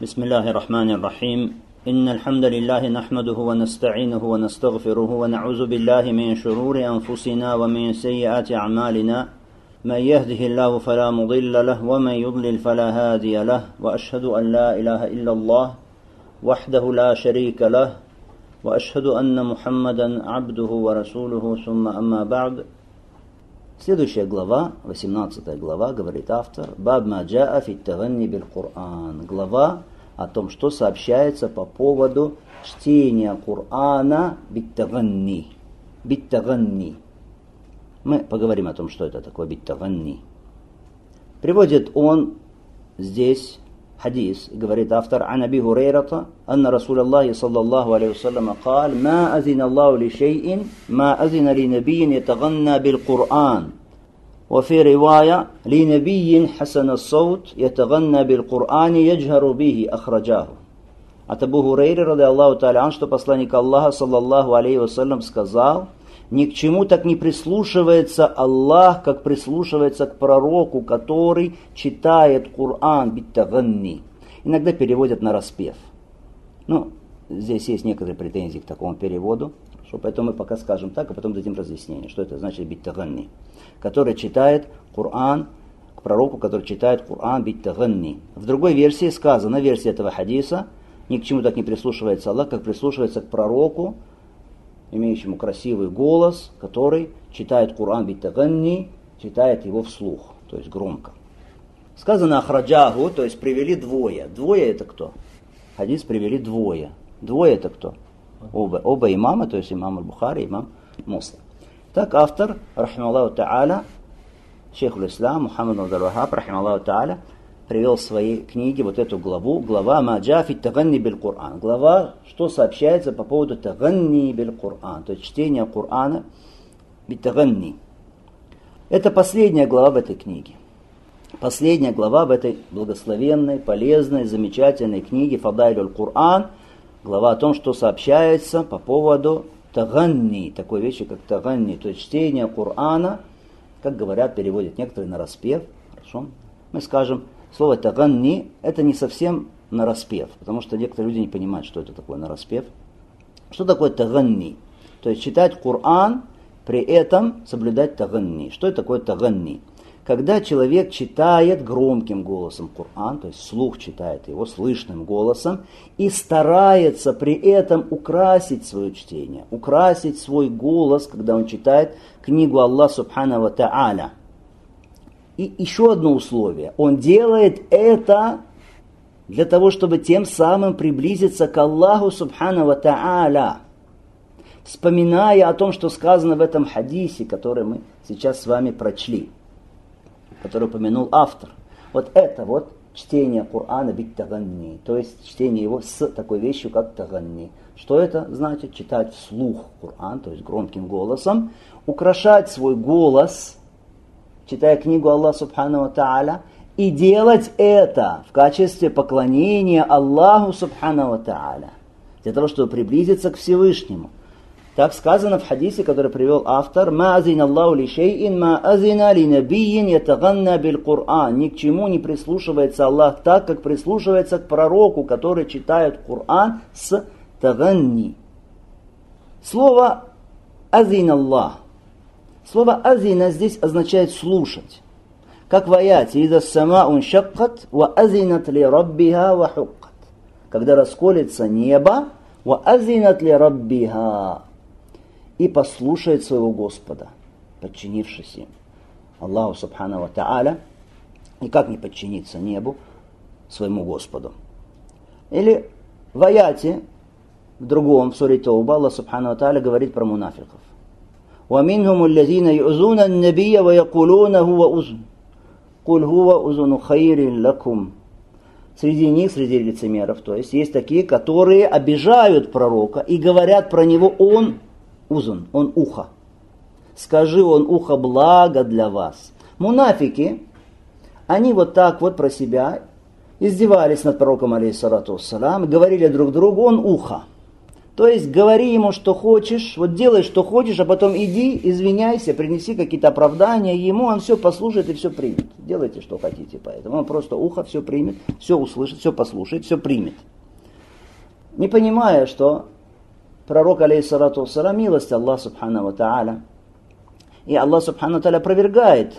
بسم الله الرحمن الرحيم إن الحمد لله نحمده ونستعينه ونستغفره ونعوذ بالله من شرور أنفسنا ومن سيئات أعمالنا من يهده الله فلا مضل له ومن يضلل فلا هادي له وأشهد أن لا إله إلا الله وحده لا شريك له وأشهد أن محمدا عبده ورسوله ثم أما بعد. Следующая глава, 18 глава, говорит автор, «Баб ма джаа фи таганни бил Кур'ан». Глава о том, что сообщается по поводу чтения Кур'ана биттаганни. Биттаганни. Мы поговорим о том, что это такое биттаганни. Приводит он здесь حديث говорит автор عن أبي هريرة أن رسول الله صلى الله عليه وسلم قال ما أذن الله لشيء ما أذن لنبي يتغنى بالقرآن وفي رواية لنبي حسن الصوت يتغنى بالقرآن يجهر به أخرجاه. От Абу Хурейры, ради Аллаху та'аля, что посланник Аллаха, саллаллаху алейхи вассалям, сказал: ни к чему так не прислушивается Аллах, как прислушивается к пророку, который читает Кур'ан биттаганни. Иногда переводят на распев. Здесь есть некоторые претензии к такому переводу, поэтому мы пока скажем так, а потом дадим разъяснение, что это значит биттаганни. Который читает Кур'ан, к пророку, который читает Кур'ан биттаганни. В другой версии сказано, версия этого хадиса, ни к чему так не прислушивается Аллах, как прислушивается к пророку, имеющему красивый голос, который читает Кур'ан биттаганни, читает его вслух, то есть громко. Сказано ахраджаху, то есть привели двое. Двое это кто? Хадис привели двое. Двое это кто? Оба имама, то есть имам аль-Бухари, имам Муслим. Так автор, рахималлаху та'аля, шейх аль-Ислам, Мухаммад абд-аль-Ваххаб, рахималлаху та'аля, привел в своей книге вот эту главу, глава «Ма джаа фи таганни бил Кур'ан». Глава, что сообщается по поводу таганни бил Кур'ан, то есть чтения Кур'ана бит-таганни. Это последняя глава в этой книге. Последняя глава в этой благословенной, полезной, замечательной книге «Фадайлюль Кур'ан». Глава о том, что сообщается по поводу таганни, такой вещи, как таганни, то есть чтение Кур'ана, как говорят, переводят некоторые на распев. Хорошо? Мы скажем, слово таганни это не совсем нараспев, потому что некоторые люди не понимают, что это такое нараспев. Что такое таганни? То есть читать Кур'ан, при этом соблюдать таганни. Что это такое таганни? Когда человек читает громким голосом Кур'ан, то есть вслух читает его слышным голосом, и старается при этом украсить свое чтение, украсить свой голос, когда он читает книгу Аллаха Субхану ва Та'аля. И еще одно условие. Он делает это для того, чтобы тем самым приблизиться к Аллаху Субхану ва Та'аля, вспоминая о том, что сказано в этом хадисе, который мы сейчас с вами прочли, который упомянул автор. Вот это вот чтение Кур'ана бит-таганни, то есть чтение его с такой вещью, как таганни. Что это значит? Читать вслух Кур'ан, то есть громким голосом, украшать свой голос, читая книгу Аллаха Субхану ва Та'аля, и делать это в качестве поклонения Аллаху Субхану ва Та'аля, для того, чтобы приблизиться к Всевышнему. Так сказано в хадисе, который привел автор, «Ма азина Аллаху ли шейин, ма азина ли набийин ятаганна бил Кур'ан». Ни к чему не прислушивается Аллах так, как прислушивается к пророку, который читает Кур'ан с таганни. Слово «азин Аллах». Слово «азина» здесь означает «слушать». Как в аяте «Ида самаун шаккат, ва азинат ли раббиха ва хуккат». Когда расколется небо, ва азинат ли раббиха, и послушает своего Господа, подчинившись им, Аллаху Субхану ва Та'аля. И как не подчиниться небу, своему Господу? Или в аяте, в другом, в суре Тауба, Аллах Субхану ва Та'аля говорит про мунафиков. وَمِنْهُمُ الَّذِينَ يُؤْذُونَ النَّبِيَّ وَيَقُولُونَ هُوَ أُذُنٌ قُلْ هُوَ أُذُنُ خَيْرٍ لَكُمْ. Среди них, среди лицемеров, то есть такие, которые обижают пророка и говорят про него: он узун, он ухо. Скажи, он ухо благо для вас. Мунафики, они вот так вот про себя издевались над пророком, алейхиссалату вассалам, говорили друг другу: он ухо. То есть говори ему, что хочешь, вот делай, что хочешь, а потом иди, извиняйся, принеси какие-то оправдания ему, он все послушает и все примет. Делайте, что хотите, поэтому он просто ухо все примет, все услышит, все послушает, все примет. Не понимая, что пророк, алейхиссалату вассалам, милость Аллах субхану ва тааля, и Аллах субхану ва тааля опровергает,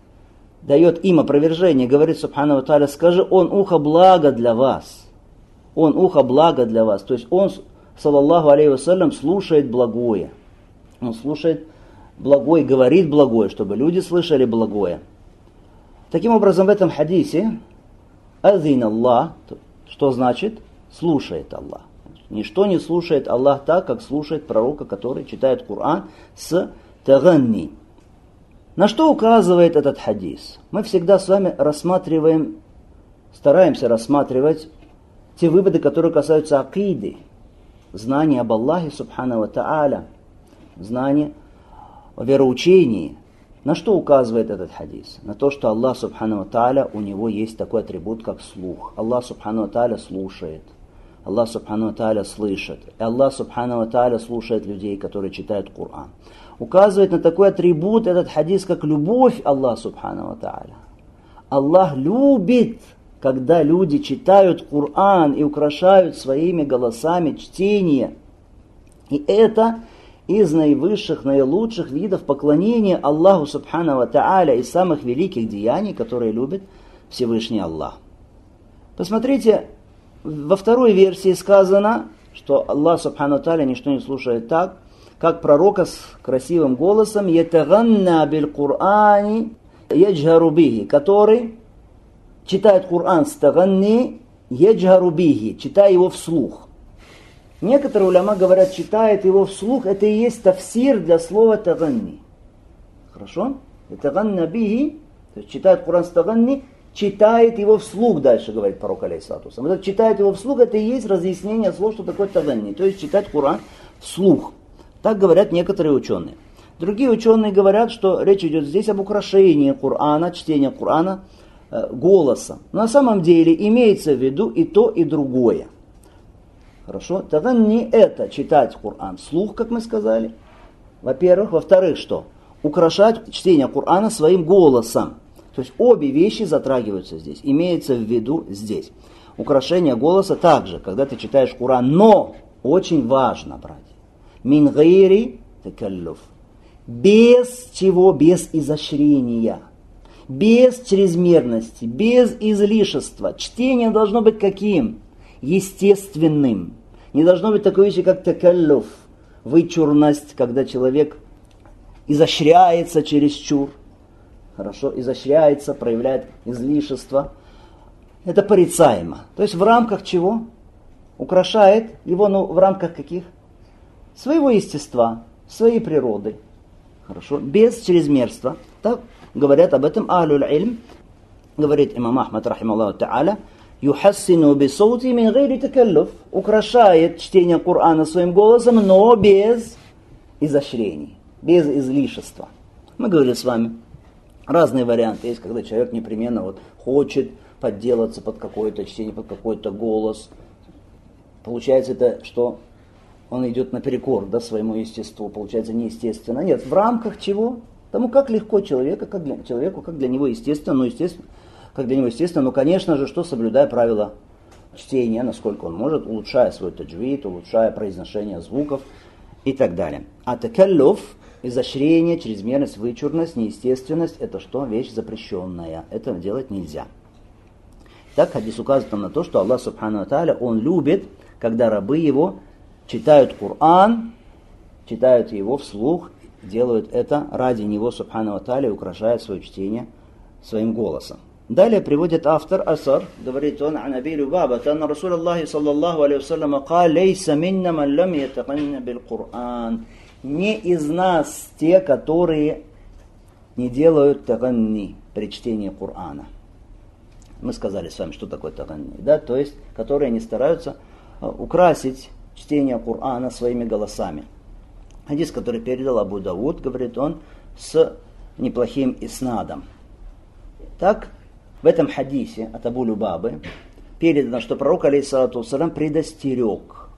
дает им опровержение, говорит субхану ва тааля, скажи, он ухо благо для вас. Он ухо благо для вас. То есть он, саллаллаху алейхи вассалям, слушает благое. Он слушает благое, говорит благое, чтобы люди слышали благое. Таким образом, в этом хадисе азин Аллах, что значит? Слушает Аллах. Ничто не слушает Аллах так, как слушает пророка, который читает Коран с таганни. На что указывает этот хадис? Мы всегда с вами рассматриваем, стараемся рассматривать те выводы, которые касаются акиды, знания об Аллахе субхану ва тааля, знания о вероучении. На что указывает этот хадис? На то, что Аллах субхану ва тааля, у него есть такой атрибут, как слух. Аллах субхану ва тааля слушает. Аллах субхану ва тааля слышит. И Аллах субхану ва тааля слушает людей, которые читают Коран. Указывает на такой атрибут этот хадис, как любовь Аллаха субхану ва тааля. Аллах любит, когда люди читают Коран и украшают своими голосами чтение. И это из наивысших, наилучших видов поклонения Аллаху субхану ва тааля, из самых великих деяний, которые любит Всевышний Аллах. Посмотрите, во второй версии сказано, что Аллах субхану ва тааля ничто не слушает так, как пророка с красивым голосом, ятаганна биль Кур'ани яджхару бихи, который читает Коран с таганни, яджхару бихи, читая его вслух. Некоторые уляма говорят, читает его вслух, это и есть тафсир для слова таганни. Хорошо? Таганна бихи, то есть читает Коран с таганни, читает его вслух, дальше говорит пророк, алейхиссалату вассалам. Вот читает его вслух, это и есть разъяснение слов, что такое таганни, то есть читать Коран вслух. Так говорят некоторые ученые. Другие ученые говорят, что речь идет здесь об украшении Корана, чтении Корана голосом. Но на самом деле имеется в виду и то, и другое. Хорошо? Тогда не это читать Коран вслух, как мы сказали. Во-первых. Во-вторых, что? Украшать чтение Корана своим голосом. То есть обе вещи затрагиваются здесь. Имеется в виду здесь. Украшение голоса также, когда ты читаешь Коран. Но очень важно, братья. Мин гайри такаллуф. Без чего? Без изощрения. Без чрезмерности, без излишества. Чтение должно быть каким? Естественным. Не должно быть такой вещи, как такаллуф. Вычурность, когда человек изощряется чересчур. Хорошо, изощряется, проявляет излишество. Это порицаемо. То есть в рамках чего? Украшает его, в рамках каких? Своего естества, своей природы. Хорошо, без чрезмерства. Так говорят об этом ахлюль ильм. Говорит имам Ахмад, рахималлаху та'аля, юхассину бисаути мин гайри такаллуф. Украшает чтение Корана своим голосом, но без изощрений, без излишества. Мы говорили с вами, разные варианты есть, когда человек непременно хочет подделаться под какое-то чтение, под какой-то голос. Получается это, что он идет наперекор своему естеству, получается неестественно. Нет, в рамках чего? Тому, как легко человеку, как для него естественно, но, конечно же, что соблюдая правила чтения, насколько он может, улучшая свой таджвид, улучшая произношение звуков и так далее. А такаллуф, изощрение, чрезмерность, вычурность, неестественность, это что? Вещь запрещенная. Это делать нельзя. Так хадис указывает нам на то, что Аллах субхану ва тааля, Он любит, когда рабы Его читают Коран, читают его вслух, делают это ради Него, субхану ва тааля, и украшают свое чтение своим голосом. Далее приводит автор Асар, говорит он, ан Аби Любаба, анна Расул Аллахи саллаллаху алейхи вассалям кал, лейса минна ман лам ятаканна бил Коран. Не из нас те, которые не делают таганни при чтении Корана. Мы сказали с вами, что такое таганни, да? То есть, которые не стараются украсить чтение Корана своими голосами. Хадис, который передал Абу Дауд, говорит он, с неплохим иснадом. Так, в этом хадисе от Абу Любабы передано, что пророк, алейхиссалату вассалям, предостерег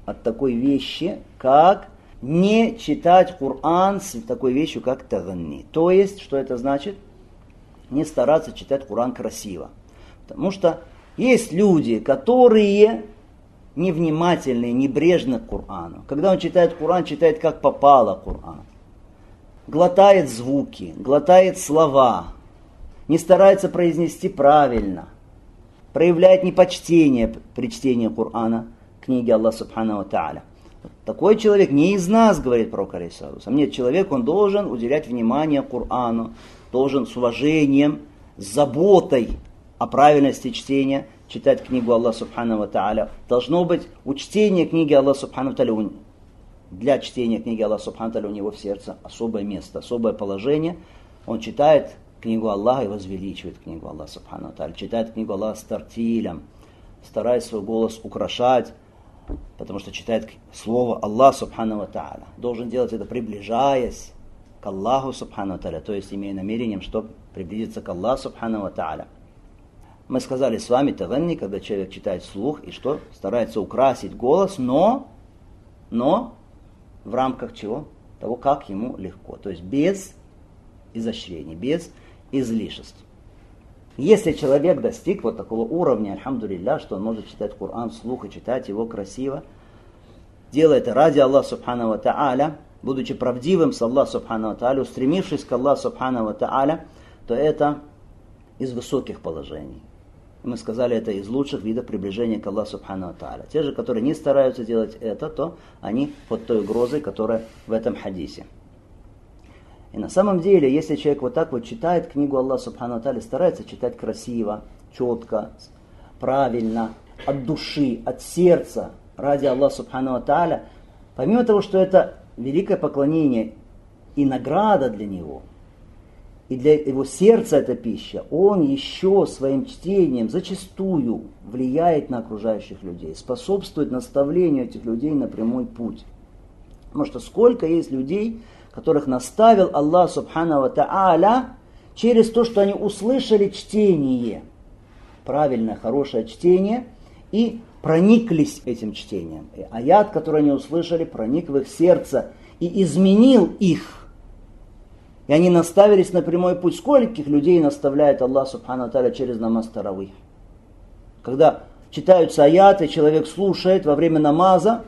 от такой вещи, как не читать Коран с такой вещью, как таганни. То есть, что это значит? Не стараться читать Коран красиво. Потому что есть люди, которые невнимательны, небрежны к Корану. Когда он читает Коран, читает как попало Коран. Глотает звуки, глотает слова, не старается произнести правильно, проявляет непочтение при чтении Корана, книги Аллаха Субхану ва Тааля. Такой человек не из нас, говорит пророк алейхиссалату. Нет, человек, он должен уделять внимание Корану, должен с уважением, с заботой о правильности чтения читать книгу Аллаха Субхану ва Тааля. Должно быть у чтения книги Аллаха Субхану ва Тааля, для чтения книги Аллаха Субхану ва Тааля у него в сердце особое место, особое положение. Он читает книгу Аллаха и возвеличивает книгу Аллаха Субхану ва Тааля. Читает книгу Аллаха с тартилем, старается свой голос украшать, потому что читает слово Аллах Субхану ва Тааля. Должен делать это, приближаясь к Аллаху Субхану ва Тааля, то есть имея намерением, чтобы приблизиться к Аллаху Субхану ва Тааля. Мы сказали с вами таганни, когда человек читает вслух и что? Старается украсить голос, но в рамках чего? Того, как ему легко. То есть без изощрений, без излишеств. Если человек достиг вот такого уровня, альхамдулилля, что он может читать Коран вслух и читать его красиво, делая это ради Аллаха Субхану ва Тааля, будучи правдивым с Аллахом Субхану ва Тааля, устремившись к Аллаху Субхану ва Тааля, то это из высоких положений. Мы сказали, это из лучших видов приближения к Аллаху Субхану ва Тааля. Те же, которые не стараются делать это, то они под той угрозой, которая в этом хадисе. И на самом деле, если человек вот так вот читает книгу Аллаха Субхану ва Тааля, старается читать красиво, четко, правильно, от души, от сердца, ради Аллаха Субхану ва Тааля, помимо того, что это великое поклонение и награда для него, и для его сердца эта пища, он еще своим чтением зачастую влияет на окружающих людей, способствует наставлению этих людей на прямой путь. Потому что сколько есть людей, которых наставил Аллах Субхану ва Тааля через то, что они услышали чтение, правильное, хорошее чтение, и прониклись этим чтением. И аят, который они услышали, проник в их сердце и изменил их. И они наставились на прямой путь. Скольких людей наставляет Аллах Субхану ва Тааля через намаз таравих. Когда читаются аяты, человек слушает во время намаза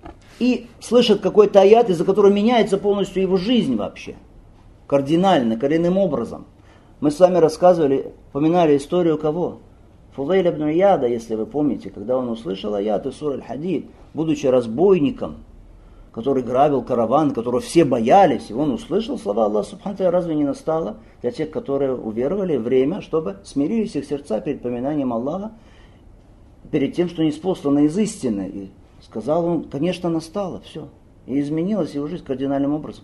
и слышит какой-то аят, из-за которого меняется полностью его жизнь вообще. Кардинально, коренным образом. Мы с вами рассказывали, упоминали историю кого? Фудайл ибн Ияда, если вы помните, когда он услышал аяты сур Аль-Хадид, будучи разбойником, который грабил караван, которого все боялись, и он услышал слова Аллаха Субхану ва Тааля, разве не настало для тех, которые уверовали, время, чтобы смирились их сердца перед поминанием Аллаха, перед тем, что ниспослано из истины. И сказал он, конечно, настало, все. И изменилась его жизнь кардинальным образом.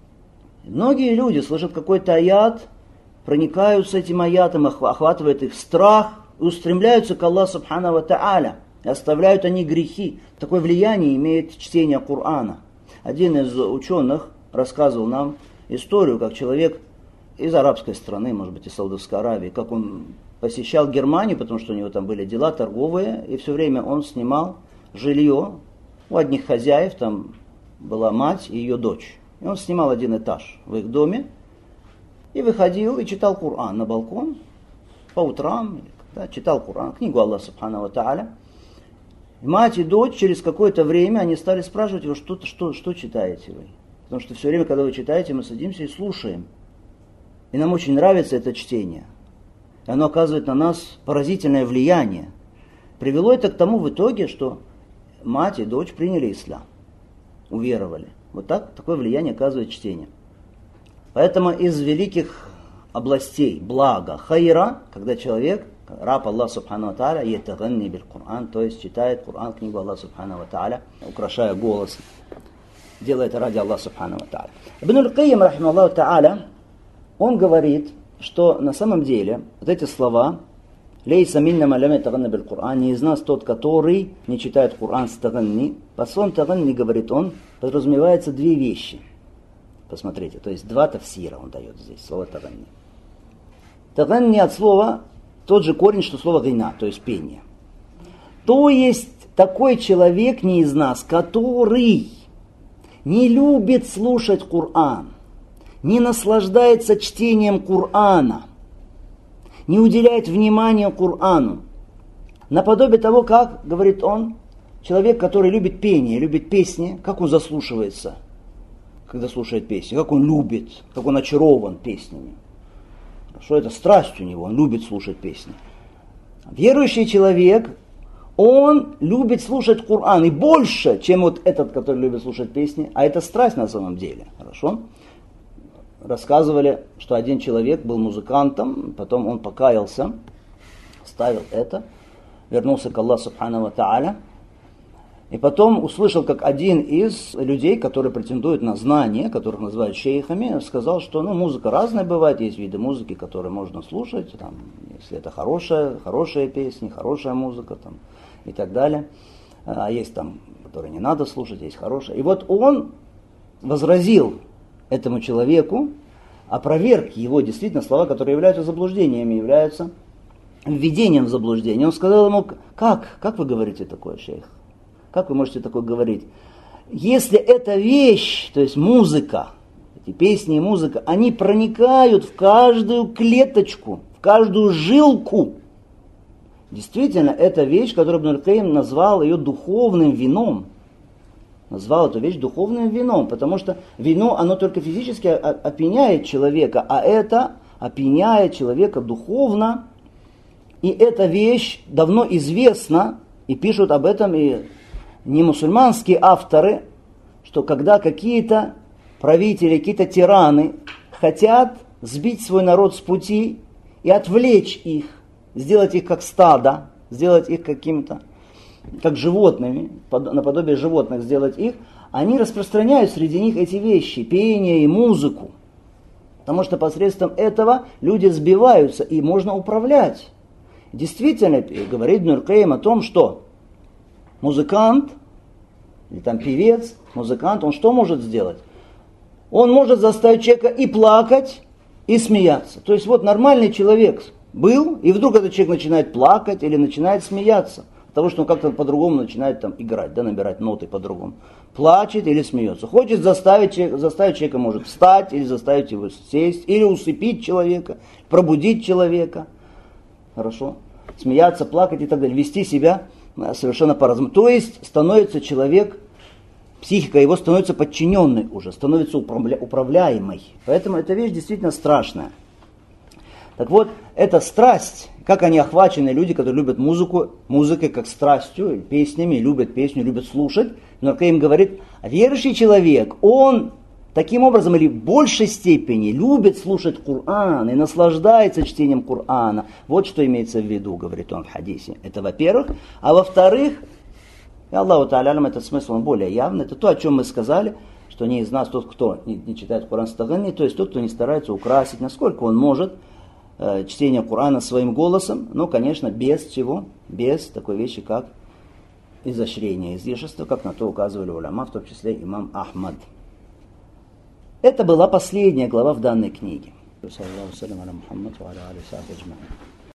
И многие люди слышат какой-то аят, проникаются этим аятом, охватывает их страх, и устремляются к Аллаху Субхану ва Тааля. И оставляют они грехи. Такое влияние имеет чтение Корана. Один из ученых рассказывал нам историю, как человек из арабской страны, может быть, из Саудовской Аравии, как он посещал Германию, потому что у него там были дела торговые, и все время он снимал жилье у одних хозяев, там была мать и ее дочь. И он снимал один этаж в их доме, и выходил и читал Коран на балкон по утрам, да, читал Коран, книгу Аллаха Субхану ва Тааля. Мать и дочь через какое-то время они стали спрашивать его, что читаете вы? Потому что все время, когда вы читаете, мы садимся и слушаем. И нам очень нравится это чтение. И оно оказывает на нас поразительное влияние. Привело это к тому в итоге, что мать и дочь приняли ислам, уверовали. Вот так, такое влияние оказывает чтение. Поэтому из великих областей блага, хайра, когда человек, раб Аллаха Субхану ва Тааля, ятаганни биль Коран, то есть читает Коран, книгу Аллаха Субхану ва Тааля, украшая голос, делает это ради Аллаха Субхану ва Тааля. Ибн Аль-Кайим, рахимахуллаху Тааля, он говорит, что на самом деле вот эти слова «Лейса минна ма лам ятаганни биль Коран», не из нас тот, который не читает Коран с таганни. Под словом таганни, говорит он, подразумевается две вещи. Посмотрите, то есть два тафсира он дает здесь, слово таганни. Таганни от слова тот же корень, что слово гина, то есть пение. То есть такой человек не из нас, который не любит слушать Коран, не наслаждается чтением Корана, не уделяет внимания Корану. Наподобие того, как, говорит он, человек, который любит пение, любит песни, как он заслушивается, когда слушает песни, как он любит, как он очарован песнями. Что это страсть у него, он любит слушать песни. Верующий человек, он любит слушать Коран, и больше, чем вот этот, который любит слушать песни, а это страсть на самом деле. Хорошо? Рассказывали, что один человек был музыкантом, потом он покаялся, ставил это, вернулся к Аллаху Субхану ва Тааля, и потом услышал, как один из людей, которые претендуют на знания, которых называют шейхами, сказал, что музыка разная бывает, есть виды музыки, которые можно слушать, там, если это хорошая песня, хорошая музыка там, и так далее, а есть там, которые не надо слушать, есть хорошая. И вот он возразил этому человеку, опроверг его действительно слова, которые являются заблуждениями, являются введением в заблуждение. Он сказал ему, как вы говорите такое, шейх? Как вы можете такое говорить? Если эта вещь, то есть музыка, эти песни и музыка, они проникают в каждую клеточку, в каждую жилку. Действительно, это вещь, которую Ибн аль-Каим назвал ее духовным вином. Назвал эту вещь духовным вином, потому что вино, оно только физически опьяняет человека, а это опьяняет человека духовно. И эта вещь давно известна, и пишут об этом и не мусульманские авторы, что когда какие-то правители, какие-то тираны хотят сбить свой народ с пути и отвлечь их, сделать их как стадо, сделать их каким-то, как животными, наподобие животных сделать их, они распространяют среди них эти вещи, пение и музыку. Потому что посредством этого люди сбиваются и можно управлять. Действительно, говорит Ибн аль-Каим о том, что музыкант, или там певец, музыкант, он что может сделать? Он может заставить человека и плакать, и смеяться. То есть вот нормальный человек был, и вдруг этот человек начинает плакать или начинает смеяться. От того, что он как-то по-другому начинает там играть, да, набирать ноты по-другому. Плачет или смеется. Хочет заставить человека может встать, или заставить его сесть, или усыпить человека, пробудить человека. Хорошо? Смеяться, плакать и так далее. Вести себя совершенно по-разному. То есть становится человек, психика его становится подчиненной уже, становится управляемой. Поэтому эта вещь действительно страшная. Так вот, эта страсть, как они охвачены, люди, которые любят музыку, музыкой как страстью, песнями, любят песню, любят слушать. Но как им говорит, верующий человек, он таким образом или в большей степени любит слушать Коран и наслаждается чтением Корана. Вот что имеется в виду, говорит он в хадисе. Это во-первых. А во-вторых, и Аллаху Та'алям, этот смысл он более явный, это то, о чем мы сказали, что не из нас тот, кто не читает Коран стаганни, то есть тот, кто не старается украсить, насколько он может, чтение Корана своим голосом, но, конечно, без чего? Без такой вещи, как изощрение, излишество, как на то указывали уляма, в том числе имам Ахмад. Это была последняя глава в данной книге.